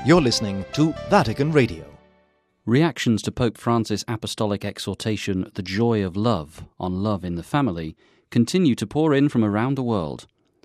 You're listening to Vatican Radio. Reactions to Pope Francis' apostolic exhortation, The Joy of Love, on love in the family, continue to pour in from around the world.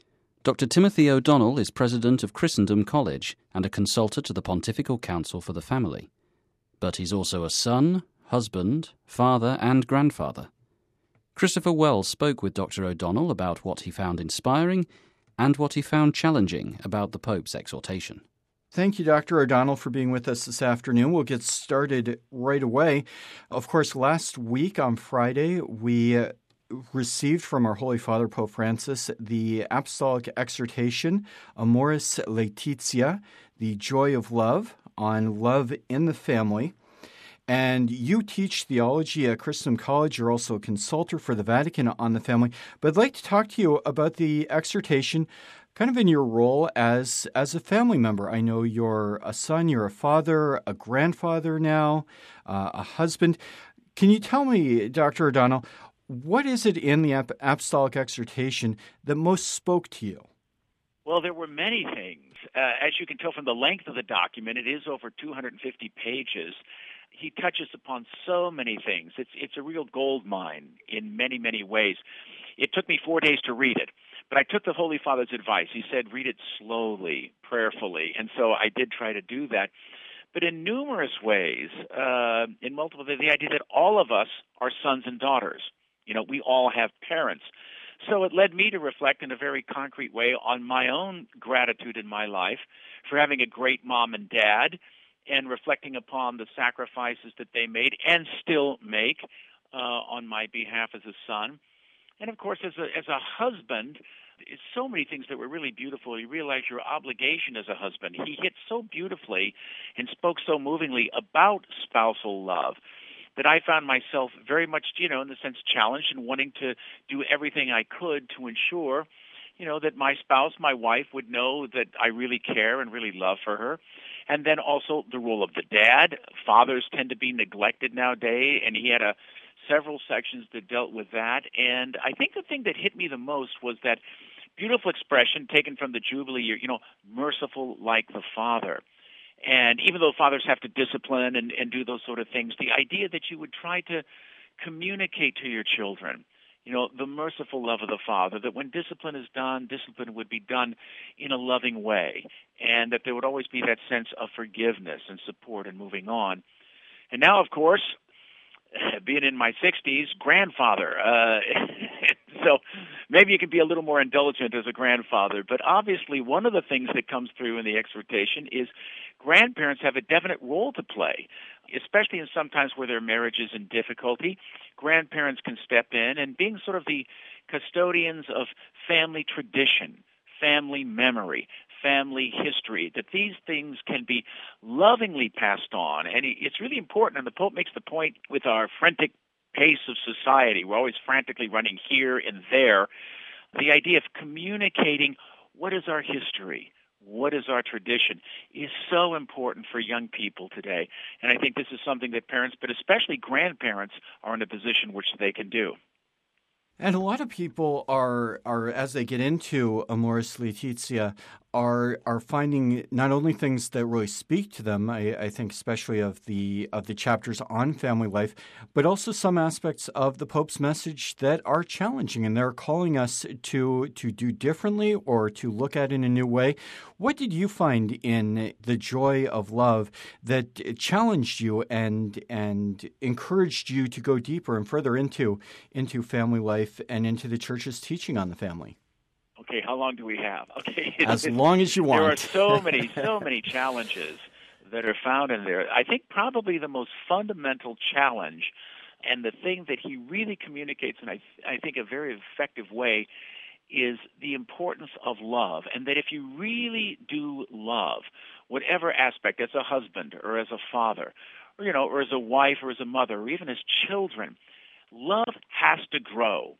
Dr. Timothy O'Donnell is president of Christendom College and a consultant to the Pontifical Council for the Family. But he's also a son, husband, father and grandfather. Christopher Wells spoke with Dr. O'Donnell about what he found inspiring and what he found challenging about the Pope's exhortation. Thank you, Dr. O'Donnell, for being with us this afternoon. We'll get started right away. Of course, last week on Friday, we received from our Holy Father, Pope Francis, the Apostolic Exhortation, Amoris Laetitia, the Joy of Love, on love in the family. And you teach theology at Christendom College. You're also a consultant for the Vatican on the family. But I'd like to talk to you about the exhortation kind of in your role as a family member. I know you're a son, you're a father, a grandfather now, a husband. Can you tell me, Dr. O'Donnell, what is it in the Apostolic Exhortation that most spoke to you? Well, there were many things. As you can tell from the length of the document, it is over 250 pages. He touches upon so many things. It's a real gold mine in many, many ways. It took me 4 days to read it, but I took the Holy Father's advice. He said, read it slowly, prayerfully, and so I did try to do that. But in numerous ways, in multiple, the idea that all of us are sons and daughters. You know, we all have parents. So it led me to reflect in a very concrete way on my own gratitude in my life for having a great mom and dad, and reflecting upon the sacrifices that they made and still make on my behalf as a son. And, of course, as a husband, it's so many things that were really beautiful. You realize your obligation as a husband. He hit so beautifully and spoke so movingly about spousal love that I found myself very much, in the sense, challenged and wanting to do everything I could to ensure, that my spouse, my wife, would know that I really care and really love for her. And then also the role of the dad. Fathers tend to be neglected nowadays, and he had several sections that dealt with that. And I think the thing that hit me the most was that beautiful expression taken from the Jubilee year, merciful like the Father. And even though fathers have to discipline and do those sort of things, the idea that you would try to communicate to your children, the merciful love of the Father, that when discipline is done, discipline would be done in a loving way, and that there would always be that sense of forgiveness and support and moving on. And now, of course, being in my 60s, grandfather. So maybe you can be a little more indulgent as a grandfather. But obviously, one of the things that comes through in the exhortation is grandparents have a definite role to play, especially in sometimes where their marriage is in difficulty. Grandparents can step in, and being sort of the custodians of family tradition, family memory, family history, that these things can be lovingly passed on. And it's really important, and the Pope makes the point with our frantic pace of society. We're always frantically running here and there. The idea of communicating what is our history, what is our tradition, is so important for young people today. And I think this is something that parents, but especially grandparents, are in a position which they can do. And a lot of people are as they get into Amoris Laetitia, are finding not only things that really speak to them, I think especially of the chapters on family life, but also some aspects of the Pope's message that are challenging, and they're calling us to do differently or to look at it in a new way. What did you find in the Joy of Love that challenged you and encouraged you to go deeper and further into family life and into the Church's teaching on the family? Okay, how long do we have? Okay, as long as you want. There are so many challenges that are found in there. I think probably the most fundamental challenge, and the thing that he really communicates in, I think, a very effective way, is the importance of love, and that if you really do love, whatever aspect, as a husband or as a father, or as a wife or as a mother, or even as children, love has to grow.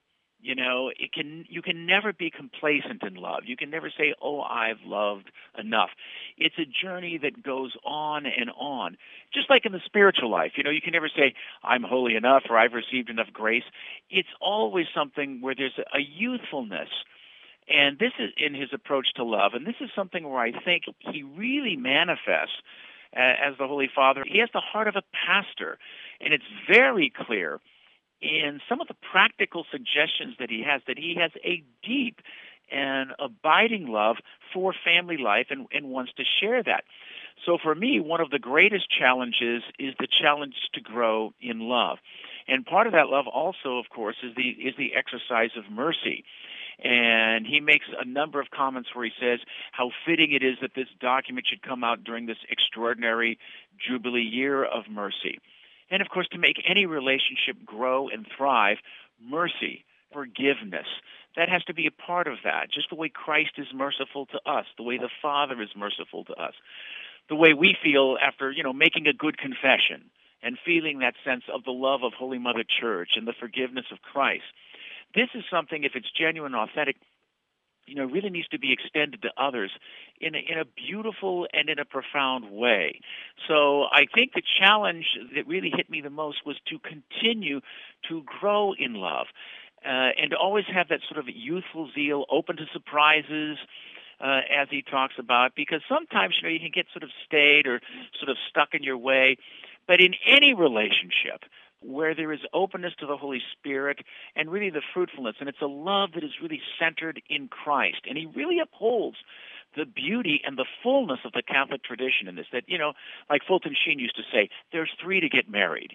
You can never be complacent in love. You can never say, oh, I've loved enough. It's a journey that goes on and on. Just like in the spiritual life, you can never say, I'm holy enough or I've received enough grace. It's always something where there's a youthfulness And this is in his approach to love, and this is something where I think he really manifests as the Holy Father. He has the heart of a pastor, and it's very clear in some of the practical suggestions that he has a deep and abiding love for family life and wants to share that. So for me, one of the greatest challenges is the challenge to grow in love. And part of that love also, of course, is the exercise of mercy. And he makes a number of comments where he says how fitting it is that this document should come out during this extraordinary Jubilee year of mercy. And, of course, to make any relationship grow and thrive, mercy, forgiveness, that has to be a part of that, just the way Christ is merciful to us, the way the Father is merciful to us, the way we feel after, making a good confession and feeling that sense of the love of Holy Mother Church and the forgiveness of Christ. This is something, if it's genuine and authentic, really needs to be extended to others in a beautiful and in a profound way. So I think the challenge that really hit me the most was to continue to grow in love and to always have that sort of youthful zeal, open to surprises, as he talks about, because sometimes, you can get sort of stayed or sort of stuck in your way. But in any relationship where there is openness to the Holy Spirit and really the fruitfulness, and it's a love that is really centered in Christ, and he really upholds the beauty and the fullness of the Catholic tradition in this, that, like Fulton Sheen used to say, there's three to get married,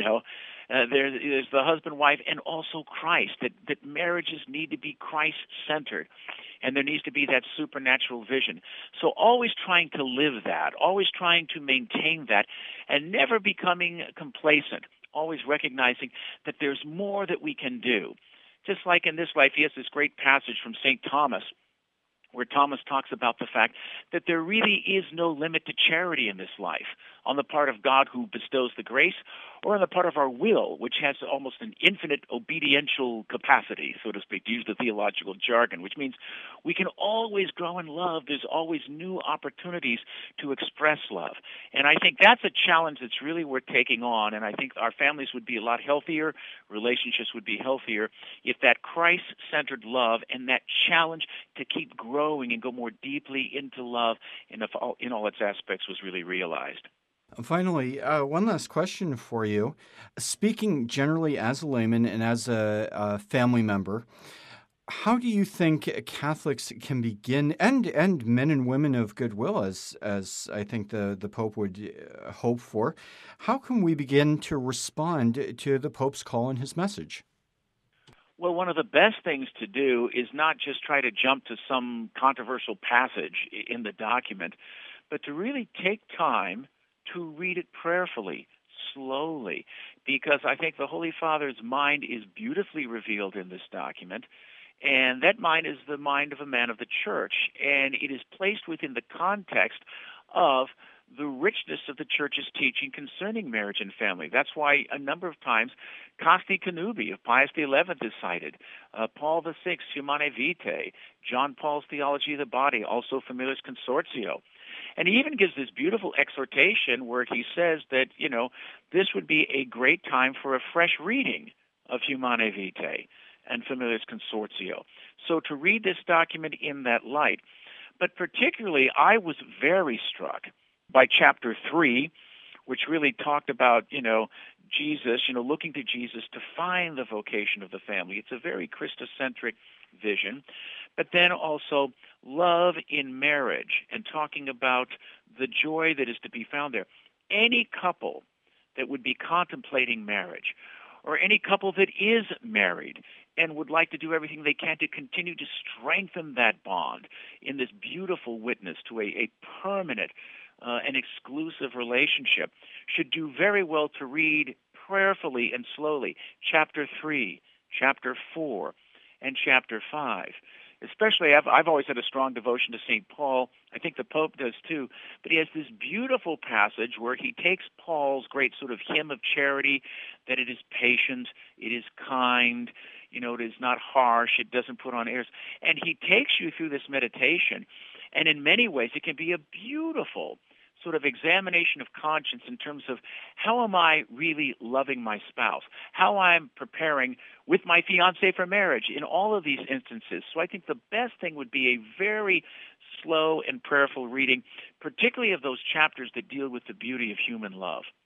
there's the husband, wife, and also Christ, that marriages need to be Christ-centered, and there needs to be that supernatural vision. So always trying to live that, always trying to maintain that, and never becoming complacent, always recognizing that there's more that we can do. Just like in this life, he has this great passage from St. Thomas, where Thomas talks about the fact that there really is no limit to charity in this life, on the part of God who bestows the grace, or on the part of our will, which has almost an infinite obediential capacity, so to speak, to use the theological jargon, which means we can always grow in love. There's always new opportunities to express love. And I think that's a challenge that's really worth taking on, and I think our families would be a lot healthier, relationships would be healthier, if that Christ-centered love and that challenge to keep growing and go more deeply into love in all its aspects was really realized. Finally, one last question for you. Speaking generally as a layman and as a family member, how do you think Catholics can begin, and men and women of goodwill, as I think the Pope would hope for, how can we begin to respond to the Pope's call and his message? Well, one of the best things to do is not just try to jump to some controversial passage in the document, but to really take time to read it prayerfully, slowly, because I think the Holy Father's mind is beautifully revealed in this document, and that mind is the mind of a man of the Church, and it is placed within the context of the richness of the Church's teaching concerning marriage and family. That's why a number of times Casti Connubii of Pius XI is cited, Paul VI, Humanae Vitae, John Paul's Theology of the Body, also Familiaris Consortio. And he even gives this beautiful exhortation where he says that, this would be a great time for a fresh reading of Humanae Vitae and Familiaris Consortio. So to read this document in that light. But particularly, I was very struck by chapter 3, which really talked about, Jesus, looking to Jesus to find the vocation of the family. It's a very Christocentric vision. But then also love in marriage and talking about the joy that is to be found there. Any couple that would be contemplating marriage, or any couple that is married and would like to do everything they can to continue to strengthen that bond in this beautiful witness to a permanent and exclusive relationship, should do very well to read prayerfully and slowly chapter 3, chapter 4, and chapter 5. Especially, I've always had a strong devotion to St. Paul. I think the Pope does too. But he has this beautiful passage where he takes Paul's great sort of hymn of charity, that it is patient, it is kind, it is not harsh, it doesn't put on airs. And he takes you through this meditation. And in many ways, it can be a beautiful sort of examination of conscience in terms of how am I really loving my spouse, how I'm preparing with my fiance for marriage in all of these instances. So I think the best thing would be a very slow and prayerful reading, particularly of those chapters that deal with the beauty of human love.